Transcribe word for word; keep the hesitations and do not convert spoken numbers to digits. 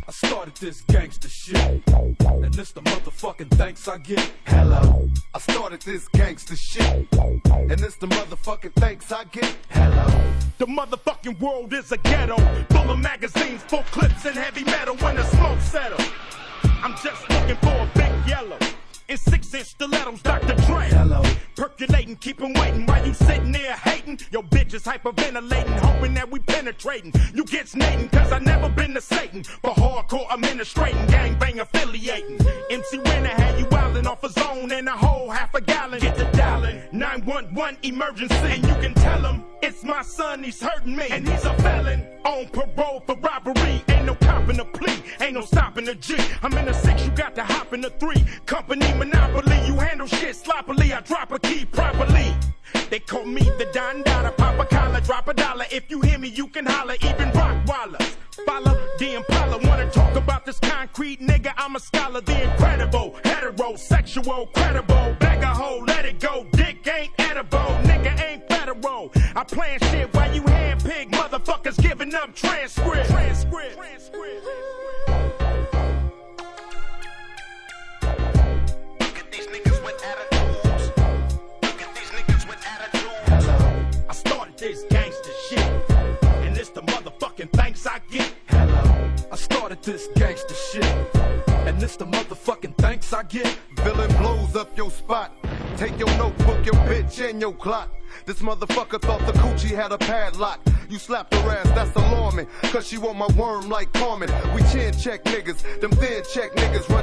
I started this gangster shit, and this the motherfucking thanks I get. Hello. I started this gangster shit, and this the motherfucking thanks I get. Hello. The motherfucking world is a ghetto, full of magazines, full clips, and heavy metal. When the smoke settles, I'm just looking for a big yellow in six-inch stilettos, Doctor Dre. Hello. Percolating, keep 'em waiting while you sitting there hating. Your bitch is hyperventilating, hoping that we penetrating. You get snating, cause I never been to Satan. For hardcore administrating, gangbang affiliating. M C Renner had you wildin' off a zone and a whole half a gallon. Get to dialing, nine one one emergency. And you can tell him, it's my son, he's hurting me. And he's a felon, on parole for robbery. Ain't no copping a plea, ain't no stopping a G. I'm in a six, you got to hop in a three. Company monopoly, you handle shit sloppily. I drop a key properly. They call me the Don Dada, pop a collar, drop a dollar. If you hear me, you can holler, even Rockwallers. Follow the Impala, wanna talk about this concrete nigga? I'm a scholar, the incredible, heterosexual, credible. Bag a hoe, let it go, dick ain't edible, nigga ain't federal. I plan shit while you handpick motherfuckers giving up transcript. Transcript. Transcript. This gangster shit, and it's the motherfucking thanks I get. Hello. I started this gangster shit, and this the motherfucking thanks I get. Villain blows up your spot. Take your notebook, your bitch, and your clock. This motherfucker thought the coochie had a padlock. You slapped her ass, that's alarming, cause she want my worm like Carmen. We chin check niggas, them thin check niggas run